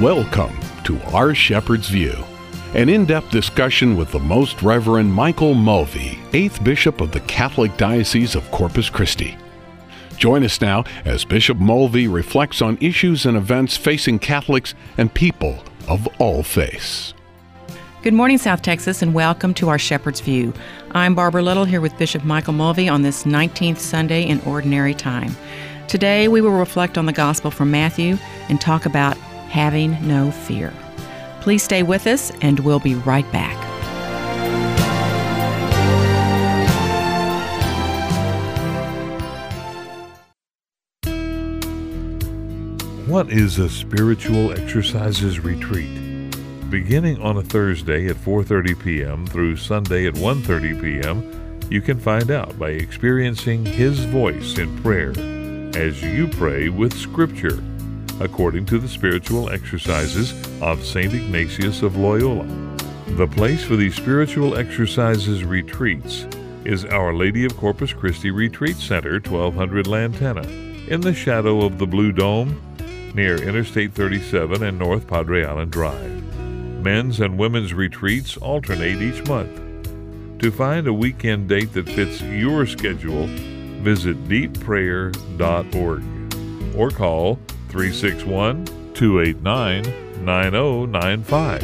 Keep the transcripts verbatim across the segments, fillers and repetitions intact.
Welcome to Our Shepherd's View, an in-depth discussion with the Most Reverend Michael Mulvey, eighth Bishop of the Catholic Diocese of Corpus Christi. Join us now as Bishop Mulvey reflects on issues and events facing Catholics and people of all faiths. Good morning, South Texas, and welcome to Our Shepherd's View. I'm Barbara Little here with Bishop Michael Mulvey on this nineteenth Sunday in Ordinary Time. Today we will reflect on the Gospel from Matthew and talk about having no fear. Please stay with us, and we'll be right back. What is a spiritual exercises retreat? Beginning on a Thursday at four thirty p.m. through Sunday at one thirty p.m., you can find out by experiencing His voice in prayer as you pray with Scripture, according to the spiritual exercises of Saint Ignatius of Loyola. The place for these spiritual exercises retreats is Our Lady of Corpus Christi Retreat Center, twelve hundred Lantana, in the shadow of the Blue Dome, near Interstate thirty-seven and North Padre Island Drive. Men's and women's retreats alternate each month. To find a weekend date that fits your schedule, visit deep prayer dot org or call three six one, two eight nine, nine zero nine five.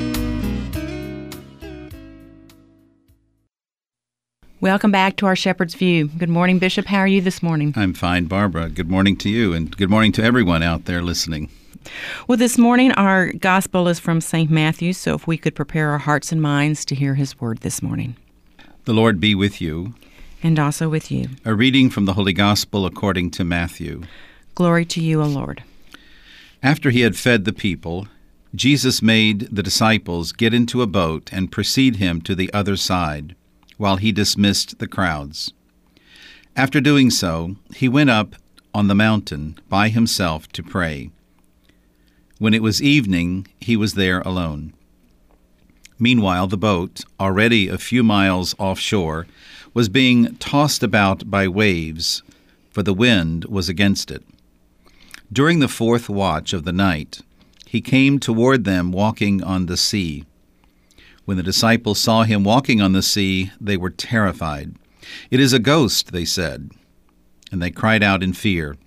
Welcome back to Our Shepherd's View. Good morning, Bishop. How are you this morning? I'm fine, Barbara. Good morning to you, and good morning to everyone out there listening. Well, this morning our Gospel is from Saint Matthew, so if we could prepare our hearts and minds to hear His Word this morning. The Lord be with you. And also with you. A reading from the Holy Gospel according to Matthew. Glory to you, O Lord. After He had fed the people, Jesus made the disciples get into a boat and precede Him to the other side, while He dismissed the crowds. After doing so, He went up on the mountain by Himself to pray. When it was evening, He was there alone. Meanwhile, the boat, already a few miles offshore, was being tossed about by waves, for the wind was against it. During the fourth watch of the night, He came toward them walking on the sea. When the disciples saw Him walking on the sea, they were terrified. "It is a ghost," they said, and they cried out in fear.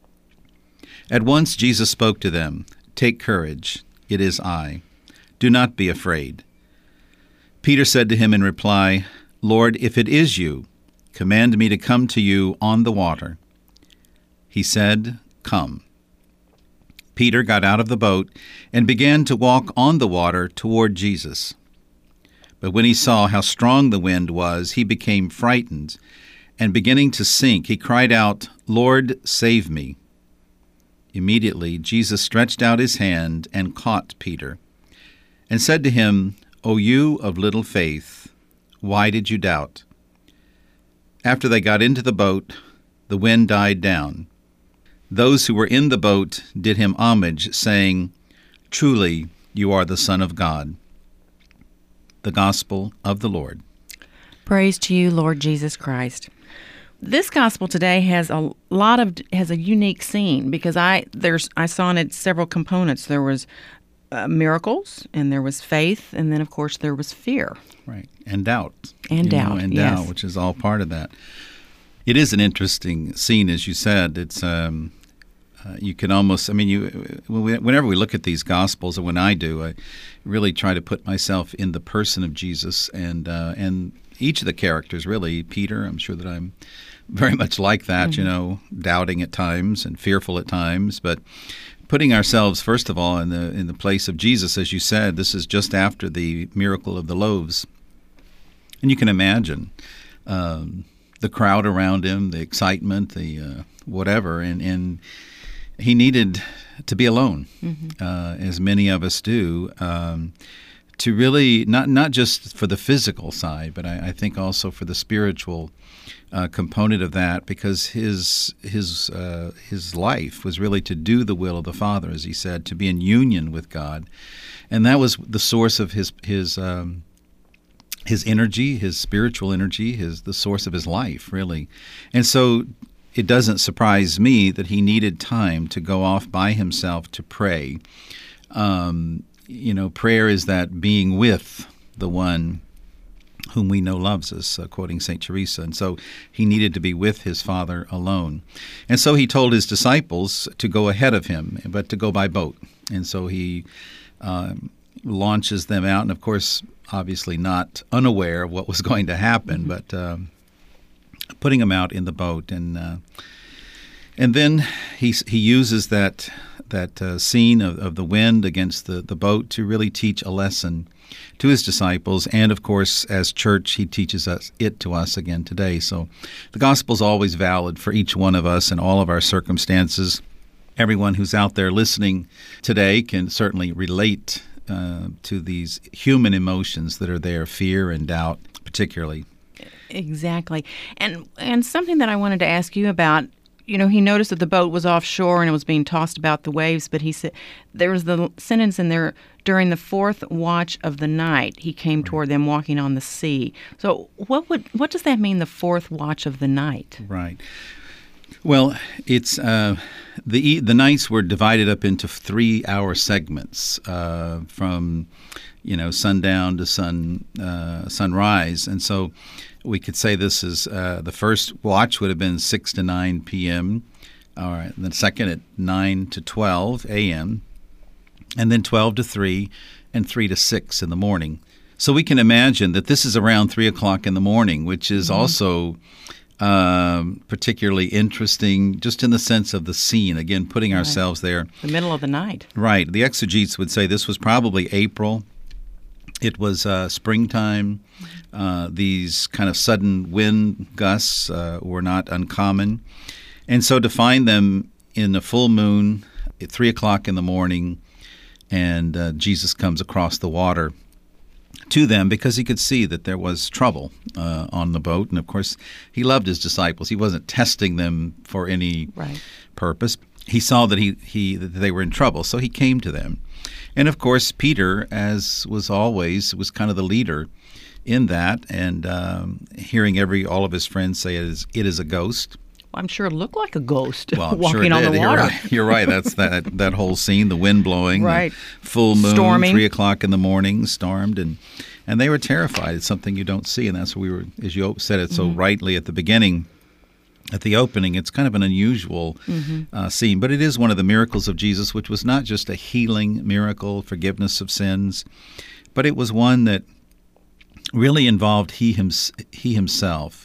At once Jesus spoke to them, "Take courage, it is I. Do not be afraid." Peter said to Him in reply, "Lord, if it is you, command me to come to you on the water." He said, "Come." Peter got out of the boat and began to walk on the water toward Jesus. But when he saw how strong the wind was, he became frightened, and beginning to sink, he cried out, "Lord, save me." Immediately Jesus stretched out His hand and caught Peter, and said to him, "O you of little faith, why did you doubt?" After they got into the boat, the wind died down. Those who were in the boat did Him homage, saying, "Truly, you are the Son of God." The Gospel of the Lord. Praise to you, Lord Jesus Christ. This Gospel today has a lot of has a unique scene because I there's I saw in it several components. There was uh, miracles, and there was faith, and then of course there was fear. Right, and doubt. And you doubt, know, and yes. doubt, which is all part of that. It is an interesting scene, as you said. It's um, uh, you can almost, I mean, you whenever we look at these Gospels, and when I do, I really try to put myself in the person of Jesus, and uh, and each of the characters, really. Peter, I'm sure that I'm very much like that, mm-hmm. you know, doubting at times and fearful at times, but putting ourselves, first of all, in the in the place of Jesus, as you said. This is just after the miracle of the loaves. And you can imagine um, the crowd around Him, the excitement, the uh, whatever, and, and He needed to be alone, mm-hmm. uh, as many of us do, um, to really, not not just for the physical side, but I, I think also for the spiritual uh, component of that, because his his uh, his life was really to do the will of the Father, as he said, to be in union with God, and that was the source of his his um, his energy, his spiritual energy, his the source of his life, really. And so it doesn't surprise me that he needed time to go off by himself to pray. Um, you know, prayer is that being with the one whom we know loves us, uh, quoting Saint Teresa. And so he needed to be with his Father alone. And so he told his disciples to go ahead of him, but to go by boat. And so he uh, launches them out, and of course, obviously not unaware of what was going to happen, but uh, putting them out in the boat. And uh, and then he he uses that that uh, scene of, of the wind against the, the boat to really teach a lesson to his disciples, and of course, as church, he teaches us it to us again today. So the gospel is always valid for each one of us in all of our circumstances. Everyone who's out there listening today can certainly relate uh, to these human emotions that are there, fear and doubt particularly. Exactly. And and something that I wanted to ask you about, you know, he noticed that the boat was offshore and it was being tossed about the waves, but he said there was the sentence in there, during the fourth watch of the night, he came toward them walking on the sea. So what would what does that mean, the fourth watch of the night? Right. Well, it's uh, the the nights were divided up into three-hour segments uh, from, you know, sundown to sun uh, sunrise, and so we could say this is uh, the first watch would have been six to nine p.m. All right, the second at nine to twelve a.m., and then twelve to three, and three to six in the morning. So we can imagine that this is around three o'clock in the morning, which is mm-hmm. also um, particularly interesting, just in the sense of the scene. Again, putting right. ourselves there, the middle of the night. Right. The exegetes would say this was probably April. It was uh, springtime. Uh, these kind of sudden wind gusts uh, were not uncommon. And so to find them in a full moon at three o'clock in the morning, and uh, Jesus comes across the water to them because he could see that there was trouble uh, on the boat. And, of course, he loved his disciples. He wasn't testing them for any right. purpose. He saw that he, he that they were in trouble, so he came to them. And, of course, Peter, as was always, was kind of the leader in that, and um, hearing every all of his friends say it is, it is a ghost. Well, I'm sure it looked like a ghost well, walking sure on the You're water. Right. You're right. That's that that whole scene, the wind blowing, right. the full moon, Storming. three o'clock in the morning, stormed, and and they were terrified. It's something you don't see, and that's what we were, as you said it so mm-hmm. rightly at the beginning. At the opening, it's kind of an unusual mm-hmm. uh, scene, but it is one of the miracles of Jesus, which was not just a healing miracle, forgiveness of sins, but it was one that really involved he, hims- he himself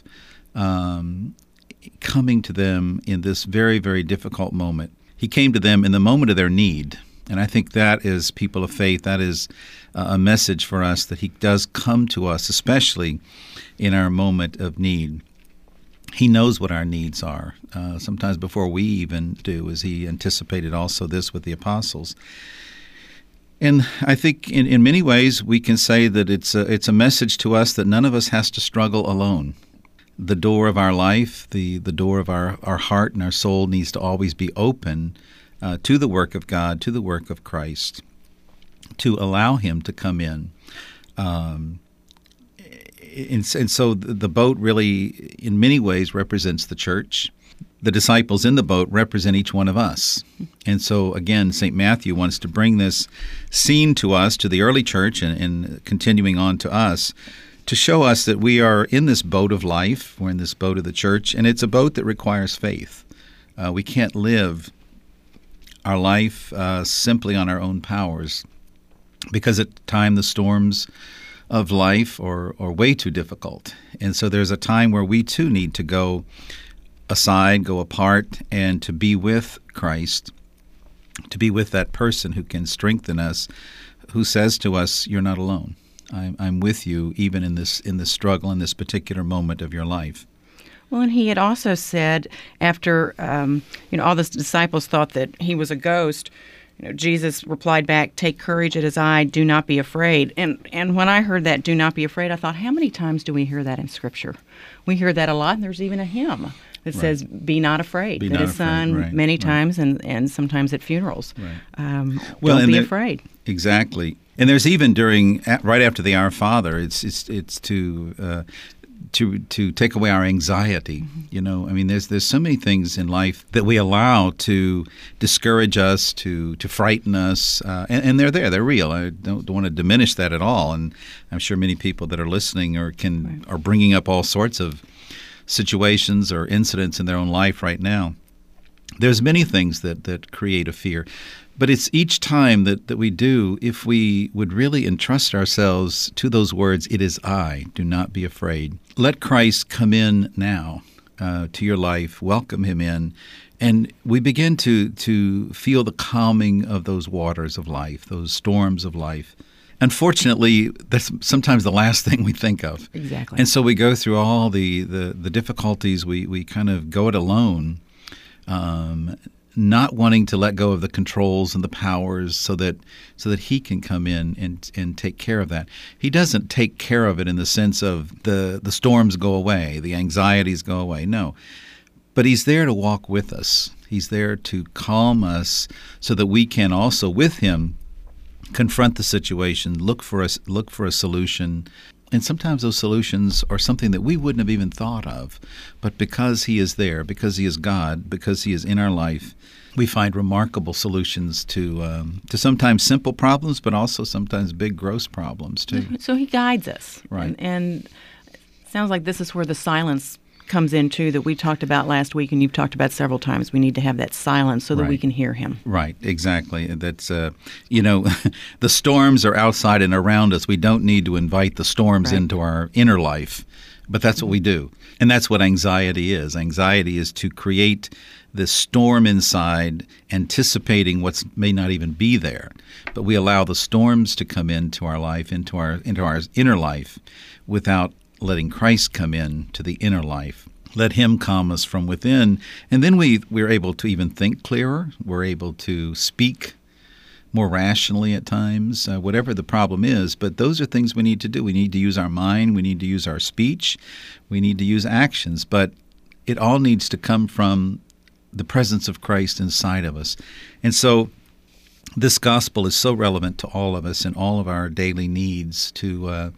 um, coming to them in this very, very difficult moment. He came to them in the moment of their need, and I think that is, people of faith, that is uh, a message for us, that he does come to us, especially in our moment of need. He knows what our needs are, uh, sometimes before we even do, as he anticipated also this with the apostles. And I think in, in many ways we can say that it's a, it's a message to us that none of us has to struggle alone. The door of our life, the, the door of our, our heart and our soul needs to always be open uh, to the work of God, to the work of Christ, to allow him to come in. Um And, and so the boat really, in many ways, represents the church. The disciples in the boat represent each one of us. And so, again, Saint Matthew wants to bring this scene to us, to the early church, and, and continuing on to us, to show us that we are in this boat of life. We're in this boat of the church, and it's a boat that requires faith. Uh, we can't live our life uh, simply on our own powers, because at the time the storms of life or or way too difficult. And so there's a time where we too need to go aside, go apart, and to be with Christ, to be with that person who can strengthen us, who says to us, you're not alone. I'm, I'm with you even in this in this struggle, in this particular moment of your life. Well, and he had also said after, um, you know, all the disciples thought that he was a ghost, you know, Jesus replied back, take courage, it is I, do not be afraid. And and when I heard that, do not be afraid, I thought, how many times do we hear that in Scripture? We hear that a lot, and there's even a hymn that right. says, be not afraid, be that not is sung right. many right. times and, and sometimes at funerals. Right. Um, well, don't be there, afraid. Exactly. And there's even during, right after the Our Father, it's it's, it's to... Uh, to to take away our anxiety. Mm-hmm. You know, I mean, there's there's so many things in life that we allow to discourage us, to to frighten us, uh, and, and they're there, they're real. I don't, don't want to diminish that at all. And I'm sure many people that are listening or can right. are bringing up all sorts of situations or incidents in their own life right now. There's many things that, that create a fear. But it's each time that, that we do, if we would really entrust ourselves to those words, "It is I, do not be afraid." Let Christ come in now uh, to your life, welcome him in, and we begin to, to feel the calming of those waters of life, those storms of life. Unfortunately, that's sometimes the last thing we think of. Exactly. And so we go through all the, the, the difficulties, we, we kind of go it alone, um not wanting to let go of the controls and the powers so that so that he can come in and and take care of that. He doesn't take care of it in the sense of the, the storms go away, the anxieties go away. No. But he's there to walk with us. He's there to calm us so that we can also, with him, confront the situation, look for a, look for a solution. And sometimes those solutions are something that we wouldn't have even thought of. But because he is there, because he is God, because he is in our life, we find remarkable solutions to um, to sometimes simple problems, but also sometimes big, gross problems, too. So he guides us. Right. And, and it sounds like this is where the silence comes in, too, that we talked about last week and you've talked about several times. We need to have that silence so that right. we can hear him. Right, exactly. That's, uh, you know, the storms are outside and around us. We don't need to invite the storms right. into our inner life, but that's what we do. And that's what anxiety is. Anxiety is to create this storm inside, anticipating what may not even be there. But we allow the storms to come into our life, into our into our inner life, without letting Christ come in to the inner life. Let him calm us from within. And then we, we're able to even think clearer. We're able to speak more rationally at times, uh, whatever the problem is. But those are things we need to do. We need to use our mind. We need to use our speech. We need to use actions. But it all needs to come from the presence of Christ inside of us. And so this gospel is so relevant to all of us and all of our daily needs to uh,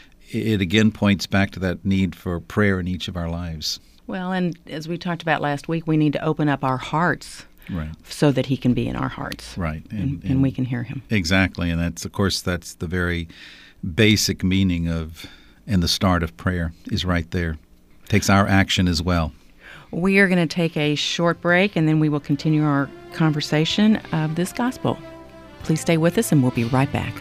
it again points back to that need for prayer in each of our lives. Well, and as we talked about last week, we need to open up our hearts right. so that he can be in our hearts. Right. And, and, and we can hear him. Exactly. And that's, of course, that's the very basic meaning of and the start of prayer is right there. It takes our action as well. We are going to take a short break, and then we will continue our conversation of this gospel. Please stay with us, and we'll be right back.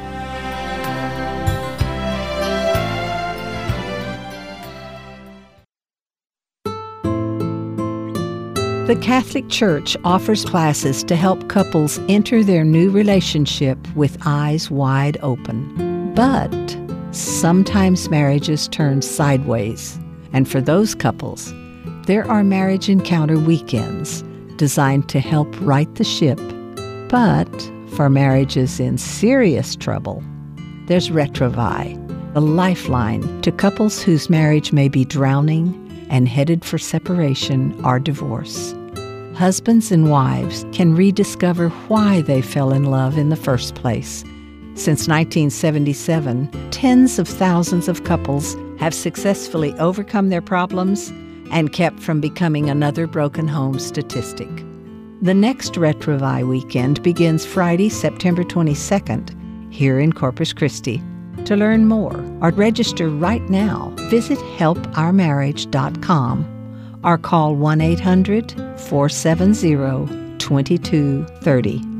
The Catholic Church offers classes to help couples enter their new relationship with eyes wide open. But sometimes marriages turn sideways. And for those couples, there are marriage encounter weekends designed to help right the ship. But for marriages in serious trouble, there's Retrovi, a lifeline to couples whose marriage may be drowning and headed for separation or divorce. Husbands and wives can rediscover why they fell in love in the first place. Since nineteen seventy-seven, tens of thousands of couples have successfully overcome their problems and kept from becoming another broken home statistic. The next Retrovi weekend begins Friday, September twenty-second, here in Corpus Christi. To learn more or register right now, visit help our marriage dot com or call one eight hundred, four seven zero, two two three zero.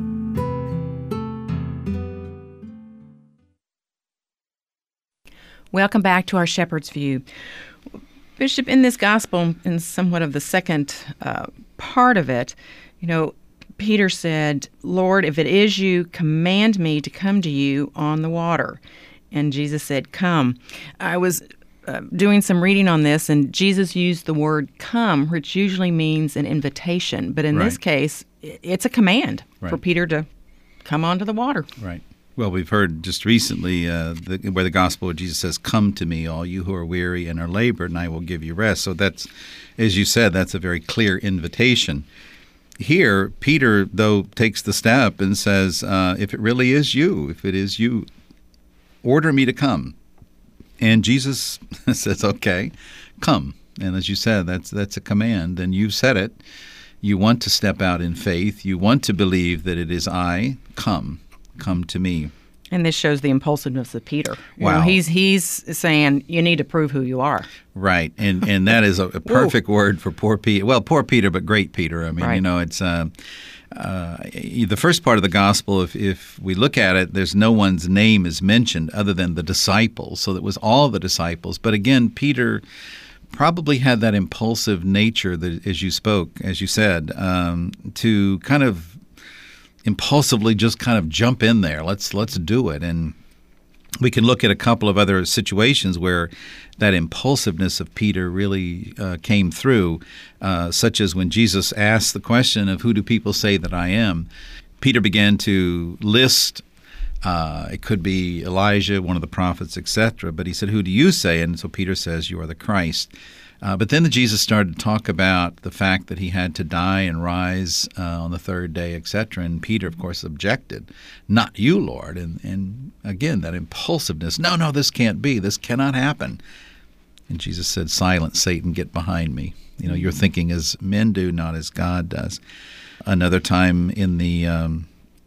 Welcome back to our Shepherd's View. Bishop, in this gospel, in somewhat of the second uh, part of it, you know, Peter said, "Lord, if it is you, command me to come to you on the water." And Jesus said, "Come." I was uh, doing some reading on this, and Jesus used the word "come," which usually means an invitation. But in right. this case, it's a command right. for Peter to come onto the water. Right. Well, we've heard just recently uh, the, where the gospel of Jesus says, "Come to me, all you who are weary and are labored, and I will give you rest." So that's, as you said, that's a very clear invitation. Here, Peter, though, takes the step and says, uh, if it really is you, if it is you, order me to come. And Jesus says, okay, come. And as you said, that's that's a command, and you've said it. You want to step out in faith. You want to believe that it is I. Come. Come to me. And this shows the impulsiveness of Peter. You Wow. know, he's he's saying, you need to prove who you are. Right, and and that is a, a perfect word for poor Peter. Well, poor Peter, but great Peter. I mean, Right. you know, it's uh, uh, the first part of the gospel. If if we look at it, there's no one's name is mentioned other than the disciples. So it was all the disciples. But again, Peter probably had that impulsive nature that, as you spoke, as you said, um, to kind of impulsively just kind of jump in there. Let's let's do it. And we can look at a couple of other situations where that impulsiveness of Peter really uh, came through, uh, such as when Jesus asked the question of who do people say that I am? Peter began to list, uh, it could be Elijah, one of the prophets, et cetera, but he said, who do you say? And so Peter says, you are the Christ. Uh, but then Jesus started to talk about the fact that he had to die and rise uh, on the third day, et cetera. And Peter, of course, objected, not you, Lord. And, and again, that impulsiveness, no, no, this can't be. This cannot happen. And Jesus said, silence, Satan, get behind me. You know, you're thinking as men do, not as God does. Another time in the... Um,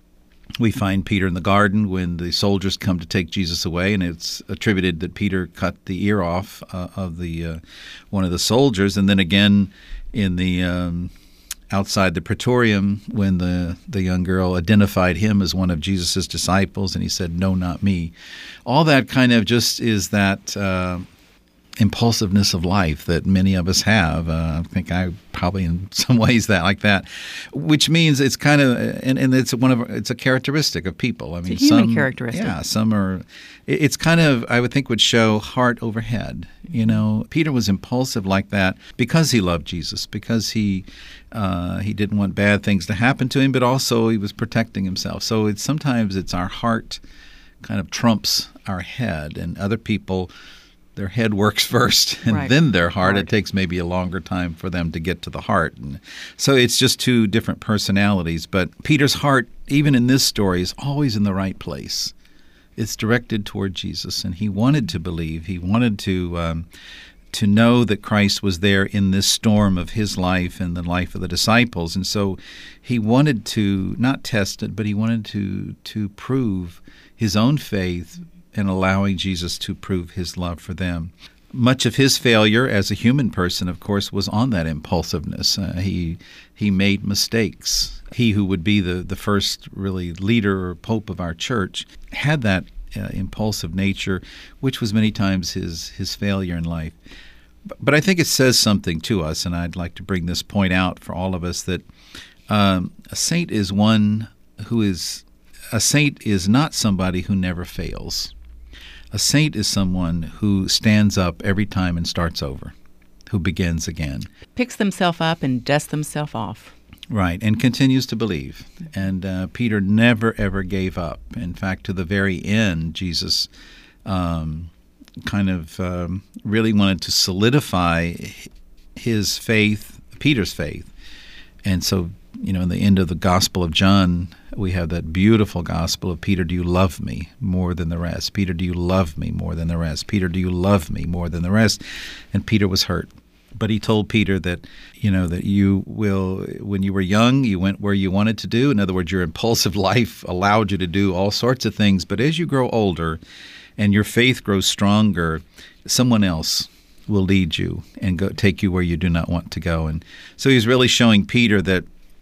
We find Peter in the garden when the soldiers come to take Jesus away, and it's attributed that Peter cut the ear off uh, of the uh, one of the soldiers. And then again in the um, outside the praetorium when the, the young girl identified him as one of Jesus' disciples, and he said, no, not me. All that kind of just is that uh, impulsiveness of life that many of us have. Uh, I think I probably in some ways that like that, which means it's kind of and, and it's one of it's a characteristic of people. I mean, It's a human some, characteristic. Yeah, some are. it- It's kind of I would think would show heart over head. You know, Peter was impulsive like that because he loved Jesus, because he uh, he didn't want bad things to happen to him, but also he was protecting himself. So it's sometimes it's our heart kind of trumps our head, and other people. Their head works first, and Right. then their heart. Heart. It takes maybe a longer time for them to get to the heart. And so it's just two different personalities. But Peter's heart, even in this story, is always in the right place. It's directed toward Jesus, and he wanted to believe. He wanted to um, to know that Christ was there in this storm of his life and the life of the disciples. And so he wanted to not test it, but he wanted to to prove his own faith and allowing Jesus to prove his love for them. Much of his failure as a human person, of course, was on that impulsiveness. Uh, he he made mistakes. He who would be the, the first really leader or pope of our church had that uh, impulsive nature, which was many times his, his failure in life. But, but I think it says something to us, and I'd like to bring this point out for all of us, that um, a saint is one who is, a saint is not somebody who never fails. A saint is someone who stands up every time and starts over, who begins again. Picks themselves up and dusts themselves off. Right, and continues to believe. And uh, Peter never, ever gave up. In fact, to the very end, Jesus um, kind of um, really wanted to solidify his faith, Peter's faith. And so, you know, in the end of the Gospel of John, we have that beautiful gospel of Peter, do you love me more than the rest? Peter, do you love me more than the rest? Peter, do you love me more than the rest? And Peter was hurt. But he told Peter that, you know, that you will, when you were young, you went where you wanted to do. In other words, your impulsive life allowed you to do all sorts of things. But as you grow older and your faith grows stronger, someone else will lead you and go take you where you do not want to go. And so he's really showing Peter that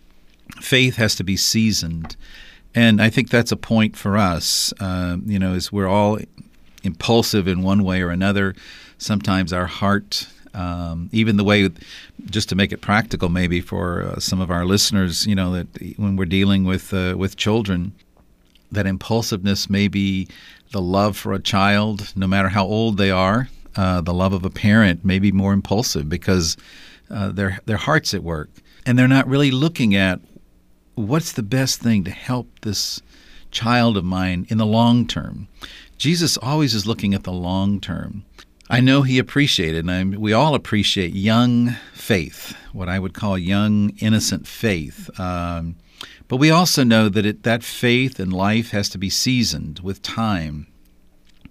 faith has to be seasoned. And I think that's a point for us, uh, you know, as we're all impulsive in one way or another. Sometimes our heart, um, even the way, just to make it practical maybe for uh, some of our listeners, you know, that when we're dealing with uh, with children, that impulsiveness may be the love for a child, no matter how old they are. Uh, the love of a parent may be more impulsive because uh, their their heart's at work. And they're not really looking at what's the best thing to help this child of mine in the long term. Jesus always is looking at the long term. I know he appreciated, and I, we all appreciate young faith, what I would call young, innocent faith. Um, but we also know that it, that faith and life has to be seasoned with time.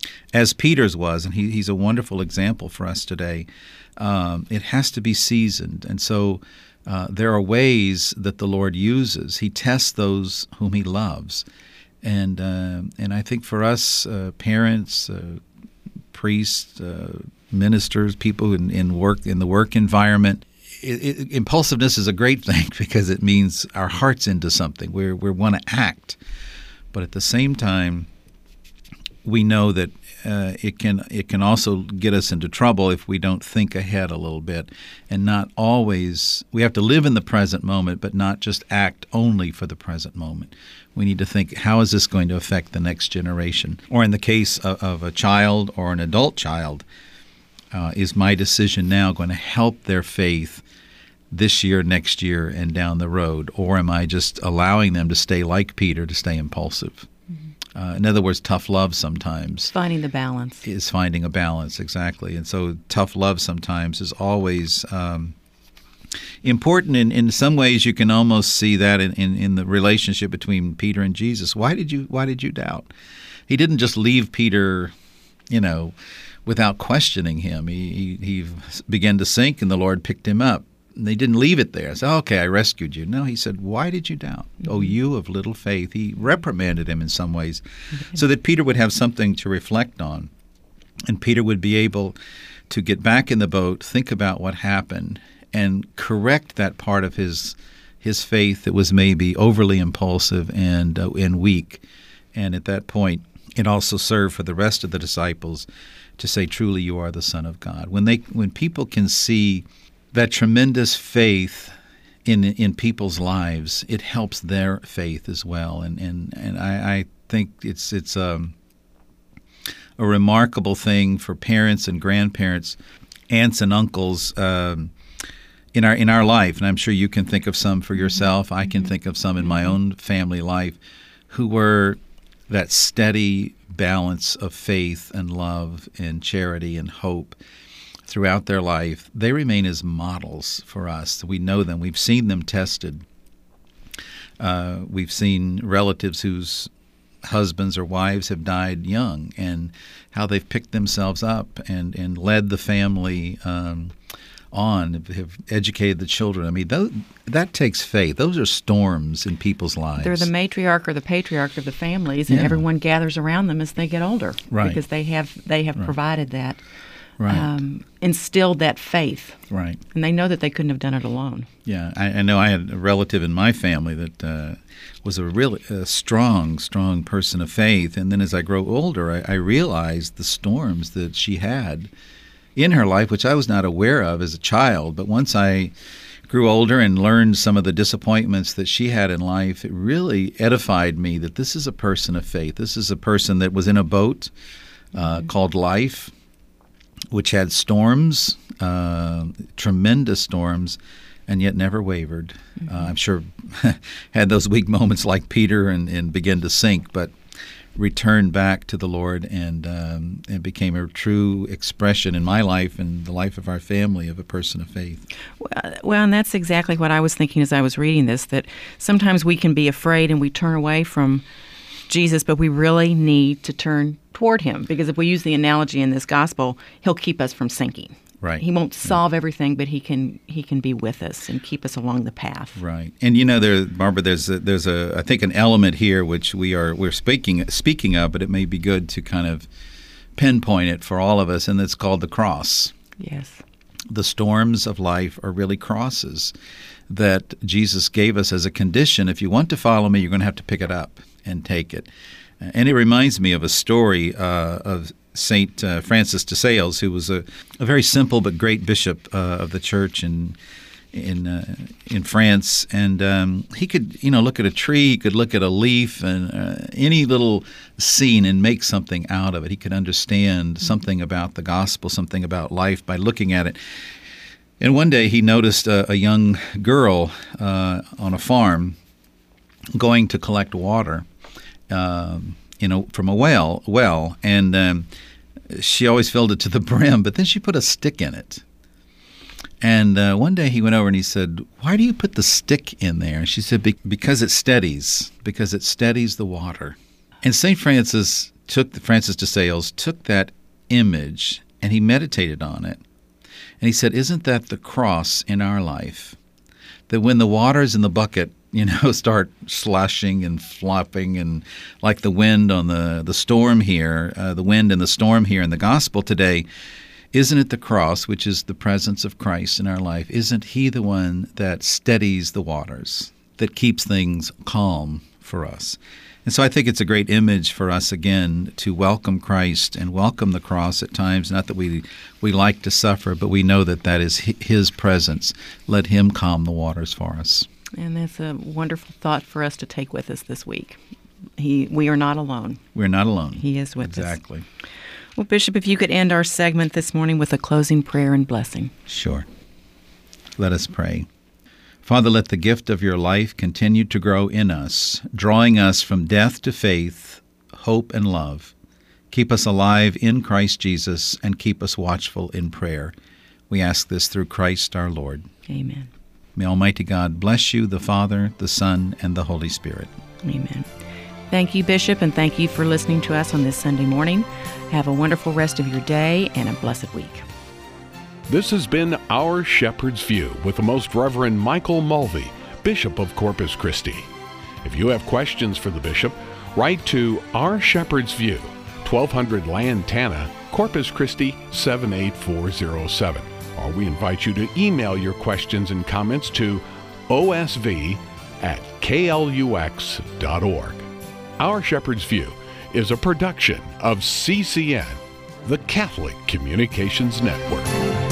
as Peter's was, and he, he's a wonderful example for us today. Um, it has to be seasoned. And so uh, there are ways that the Lord uses. He tests those whom he loves. And uh, and I think for us, uh, parents, uh, priests, uh, ministers, people in, in work in the work environment, it, it, impulsiveness is a great thing because it means our heart's into something. We're, we want to act. But at the same time, we know that uh, it can it can also get us into trouble if we don't think ahead a little bit and not always. We have to live in the present moment, but not just act only for the present moment. We need to think, how is this going to affect the next generation? Or in the case of, of a child or an adult child, uh, is my decision now going to help their faith this year, next year, and down the road? Or am I just allowing them to stay like Peter, to stay impulsive? Uh, in other words, tough love sometimes. Finding the balance. Is finding a balance, exactly. And so tough love sometimes is always um, important. In, in some ways, you can almost see that in, in, in the relationship between Peter and Jesus. Why did you Why did you doubt? He didn't just leave Peter, you know, without questioning him. He, he, he began to sink, and the Lord picked him up. And they didn't leave it there. So, okay, I rescued you. No, he said, why did you doubt? Mm-hmm. Oh, you of little faith. He reprimanded him in some ways mm-hmm. so that Peter would have something to reflect on. And Peter would be able to get back in the boat, think about what happened, and correct that part of his his faith that was maybe overly impulsive and uh, and weak. And at that point, it also served for the rest of the disciples to say, truly, you are the Son of God. When they when people can see that tremendous faith in in people's lives, it helps their faith as well. And and, and I, I think it's it's um, a remarkable thing for parents and grandparents, aunts and uncles um, in our in our life. And I'm sure you can think of some for yourself. I can think of some in my own family life who were that steady balance of faith and love and charity and hope throughout their life. They remain as models for us. We know them. We've seen them tested. Uh, we've seen relatives whose husbands or wives have died young and how they've picked themselves up and, and led the family um, on, have educated the children. I mean, those, that takes faith. Those are storms in people's lives. They're the matriarch or the patriarch of the families, and Yeah. everyone gathers around them as they get older. Right. Because they have, they have Right. provided that. Right. Um, instilled that faith, Right. and they know that they couldn't have done it alone. Yeah, I, I know I had a relative in my family that uh, was a really a strong, strong person of faith. And then as I grow older, I, I realized the storms that she had in her life, which I was not aware of as a child. But once I grew older and learned some of the disappointments that she had in life, it really edified me that this is a person of faith. This is a person that was in a boat uh, mm-hmm. called life, which had storms, uh, tremendous storms, and yet never wavered. Mm-hmm. Uh, I'm sure had those weak moments like Peter and, and began to sink, but returned back to the Lord and um, and became a true expression in my life and the life of our family of a person of faith. Well, well, and that's exactly what I was thinking as I was reading this, that sometimes we can be afraid and we turn away from Jesus, but we really need to turn toward him, because if we use the analogy in this gospel, he'll keep us from sinking. Right. He won't solve yeah. everything, but he can he can be with us and keep us along the path. Right. And you know, there, Barbara, there's a, there's a I think an element here which we are we're speaking speaking of, but it may be good to kind of pinpoint it for all of us, and it's called the cross. Yes. The storms of life are really crosses that Jesus gave us as a condition. If you want to follow me, you're going to have to pick it up and take it. And it reminds me of a story uh, of Saint uh, Francis de Sales, who was a, a very simple but great bishop uh, of the church in in uh, in France. And um, he could, you know, look at a tree, he could look at a leaf, and uh, any little scene and make something out of it. He could understand something about the gospel, something about life by looking at it. And one day he noticed a, a young girl uh, on a farm going to collect water. Um, you know, from a well, well, and um, she always filled it to the brim, but then she put a stick in it. And uh, one day he went over and he said, "Why do you put the stick in there?" And she said, Be- because it steadies, because it steadies the water. And Saint Francis took, Francis de Sales took that image and he meditated on it. And he said, isn't that the cross in our life? That when the waters in the bucket, you know, start sloshing and flopping and like the wind on the, the storm here, uh, the wind and the storm here in the gospel today, isn't it the cross, which is the presence of Christ in our life? Isn't he the one that steadies the waters, that keeps things calm for us? And so I think it's a great image for us, again, to welcome Christ and welcome the cross at times. Not that we we like to suffer, but we know that that is his presence. Let him calm the waters for us. And that's a wonderful thought for us to take with us this week. He, we are not alone. We're not alone. He is with exactly. us. Exactly. Well, Bishop, if you could end our segment this morning with a closing prayer and blessing. Sure. Let us pray. Father, let the gift of your life continue to grow in us, drawing us from death to faith, hope, and love. Keep us alive in Christ Jesus and keep us watchful in prayer. We ask this through Christ our Lord. Amen. May Almighty God bless you, the Father, the Son, and the Holy Spirit. Amen. Thank you, Bishop, and thank you for listening to us on this Sunday morning. Have a wonderful rest of your day and a blessed week. This has been Our Shepherd's View with the Most Reverend Michael Mulvey, Bishop of Corpus Christi. If you have questions for the Bishop, write to Our Shepherd's View, twelve hundred Lantana, Corpus Christi seven eight four zero seven. Or we invite you to email your questions and comments to O S V at K L U X dot org. Our Shepherd's View is a production of C C N, the Catholic Communications Network.